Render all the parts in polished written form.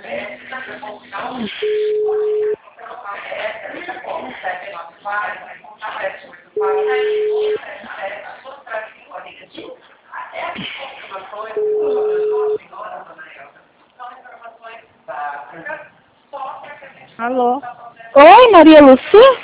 Alô? Oi, Maria Lucia?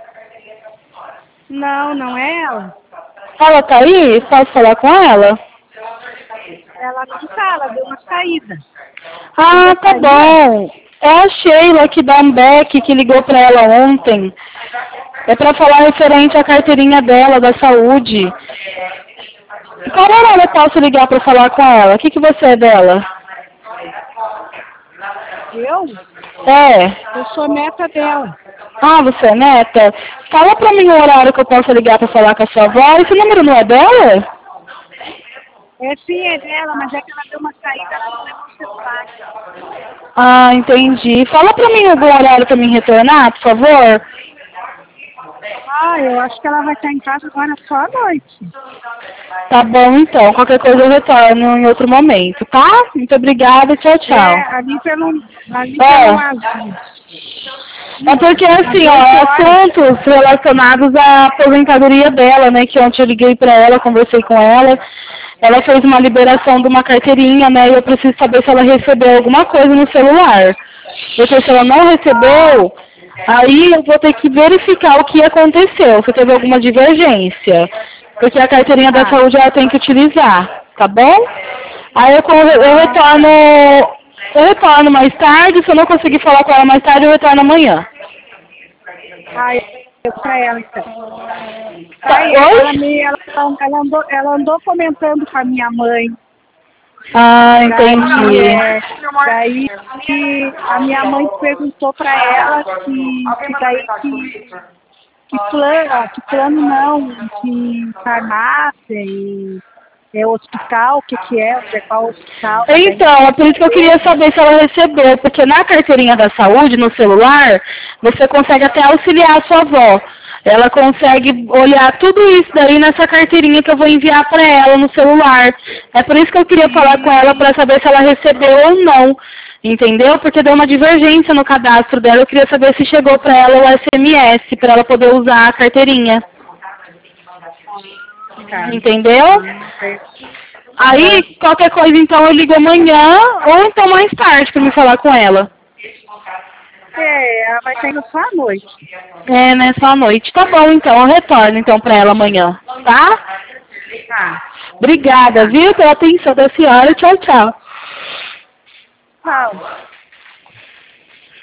Não, não é ela. Ela tá aí? Posso falar com ela? Ela não tá, ela deu uma saída. Ah, tá bom. É a Sheila aqui da Ambec que ligou pra ela ontem. É pra falar referente à carteirinha dela, da saúde. Qual horário eu posso ligar pra falar com ela? O que você é dela? Eu? É. Eu sou neta dela. Ah, você é neta? Fala pra mim o horário que eu posso ligar pra falar com a sua avó. Esse número não é dela? É sim, é dela, mas é que ela deu uma saída, ela não levou o celular. Ah, entendi. Fala pra mim algum horário pra mim retornar, por favor. Ah, eu acho que ela vai estar em casa agora só à noite. Tá bom, então. Qualquer coisa eu retorno em outro momento, tá? Muito obrigada. Tchau, tchau. É, ali pelo É. azul. É porque, Às assim, 8 ó, horas. assuntos relacionados à aposentadoria dela, né, que ontem eu liguei pra ela, conversei com ela, ela fez uma liberação de uma carteirinha, né, e eu preciso saber se ela recebeu alguma coisa no celular. Porque se ela não recebeu, aí eu vou ter que verificar o que aconteceu, se teve alguma divergência. Porque a carteirinha da Tá. saúde ela tem que utilizar, tá bom? Aí eu retorno mais tarde, se eu não conseguir falar com ela mais tarde, eu retorno amanhã. Ah, eu pra ela então. Tá, Aí oi? ela andou comentando com a minha mãe. Ah, Daí, entendi. daí que a minha mãe perguntou para ela que plano não, que farmácia e hospital, o que é, onde é qual hospital. Daí, Então, é por isso que eu queria saber se ela recebeu, porque na carteirinha da saúde, no celular, você consegue até auxiliar a sua avó. Ela consegue olhar tudo isso daí nessa carteirinha que eu vou enviar para ela no celular. É por isso que eu queria falar com ela para saber se ela recebeu ou não. Entendeu? Porque deu uma divergência no cadastro dela. Eu queria saber se chegou para ela o SMS, para ela poder usar a carteirinha. tá. Entendeu? Aham. Aí, qualquer coisa, então, eu ligo amanhã ou então mais tarde pra me falar com ela. É, ela vai estar indo só à noite. É, né, só à noite. Tá bom, então, eu retorno, então, pra ela amanhã, tá? Tá, Obrigada, tá. viu, pela atenção da senhora. Tchau, tchau. Tchau.